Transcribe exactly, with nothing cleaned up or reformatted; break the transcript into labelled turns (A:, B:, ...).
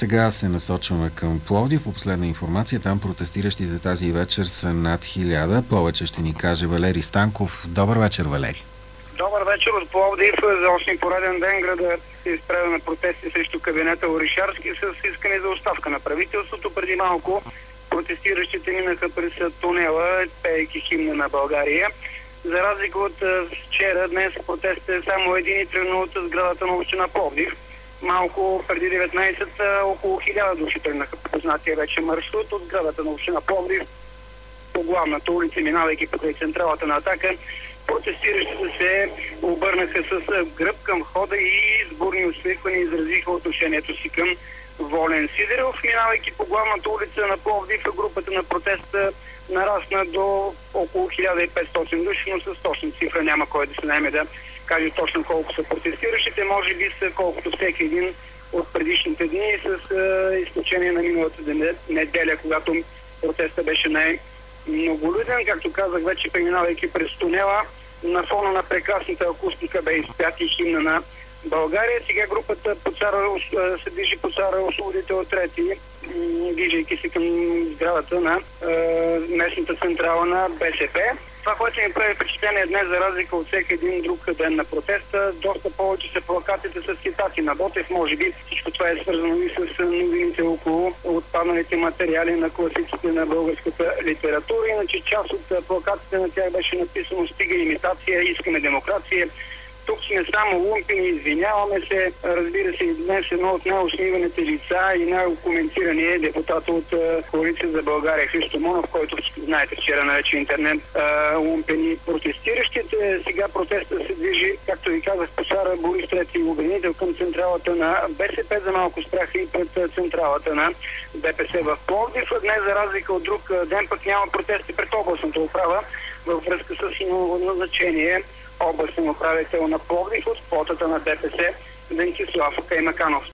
A: Сега се насочваме към Пловдив. По последна информация, там протестиращите тази вечер са над хиляда. Повече ще ни каже Валери Станков. Добър вечер, Валери.
B: Добър вечер от Пловдив. За осми пореден ден града се изправя на протести срещу кабинета Орешарски с искане за оставка на правителството. Преди малко протестиращите минаха през тунела, пеейки химна на България. За разлика от вчера, днес протестът е само един и тръгна от сградата на община Пловдив. Малко преди деветнайсет, около хиляда души тръгнаха по познатия вече маршрут от сградата на община Пловдив по главната улица, минавайки покрай централата на Атака. Протестиращите се обърнаха с гръб към входа и с бурни усмихвания изразиха отношението си към Волен Сидеров. Минавайки по главната улица на Пловдив, групата на протеста нарасна до около хиляда и петстотин души, но с точна цифра няма кой да се наеме да каже точно колко са протестиращите. Може би са колкото всеки един от предишните дни, с е, изключение на миналата неделя, когато протеста беше най-многолюден. Както казах вече, преминавайки през тунела, на фона на прекрасната акустика бе изпят и химна на България. Сега групата по цара, се движи по цара Освободител трети, движейки се към сградата на е, местната централа на БСП. Това, което ми прави впечатление днес, за разлика от всеки един друг ден на протеста, доста повече са плакатите с цитати на Ботев. Може би всичко това е свързано и с новините около отпадналите материали на класиците на българската литература. Иначе част от плакатите на тях беше написано "Стига имитация, искаме демокрация". Тук сме само лумпени, извиняваме се. Разбира се, и днес едно от най-усмиваните лица и най-коментирания депутат от Коалиция за България Христо Монов, който, знаете, вчера нарече интернет лумпени. Протестиращите сега протеста се движи, както ви казах, по цара Борис трети обединител към централата на БСП. За малко спряха и пред централата на ДПС в Пловдив. Днес, за разлика от друг ден, пък няма протести пред областната управа във връзка с назначение областен управител на Пловдив от квотата на ДПС Венцислав Каймаканов.